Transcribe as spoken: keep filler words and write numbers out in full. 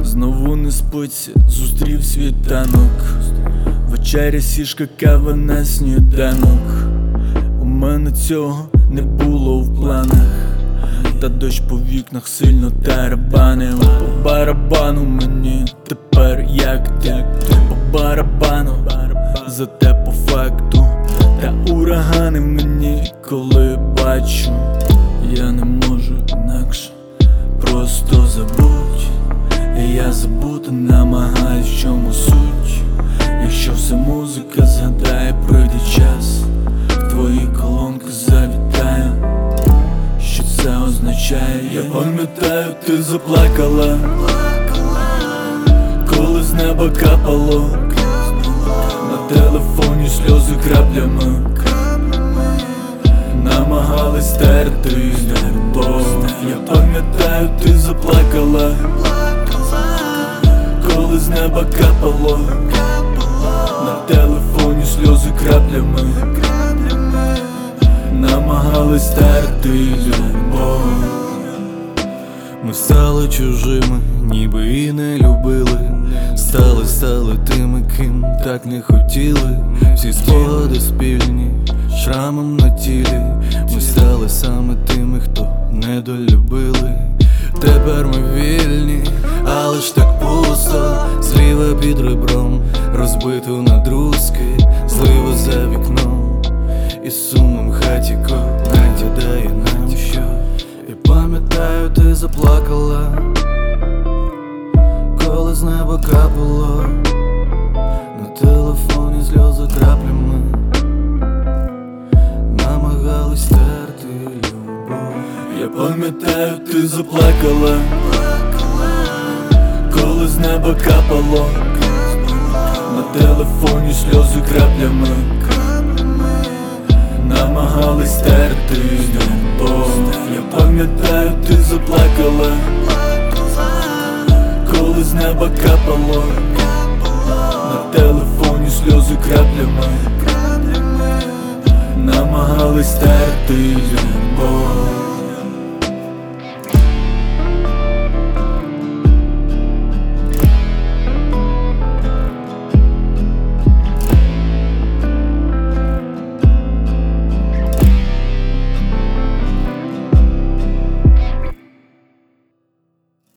Знову не спиться, зустрів світанок. Вечеря, сішка, кава на сніданок. У мене цього не було в планах, та дощ по вікнах сильно тарабанив. По барабану мені тепер як ти, по барабану, зате по факту. Та урагани мені, коли бачу, я не можу інакше, просто забудь. І я забути намагаюсь, в чому суть. Якщо все музика згадає, пройде час, в твої колонки завітаю. Що це означає? Я пам'ятаю, ти заплакала, коли з неба капало, на телефоні сльози краплями, намагались стерти любов. Я пам'ятаю, ти заплакала, коли з неба капало, на телефоні сльози краплями, намагались стерти любов. Ми стали чужими, ніби і не любили. Стали, стали тими, ким так не хотіли. Всі спогади спільні, шрамом на тілі. Ми стали саме тими, хто недолюбили. Тепер ми вільні, але ж так пусто. Зліва під ребром, розбиту на друзки, злива за вікном, і сумом хаті надідає нам, що. І пам'ятаю, ти заплакала, коли з неба капало, на телефоні сльози краплями, намагались стерти любов. Я пам'ятаю, ти заплакала, коли з неба капало, на телефоні сльози краплями, намагались стерти любов. Я пам'ятаю, ти заплакала, коли з неба капало, на телефоні сльози краплями, намагались стерти любов.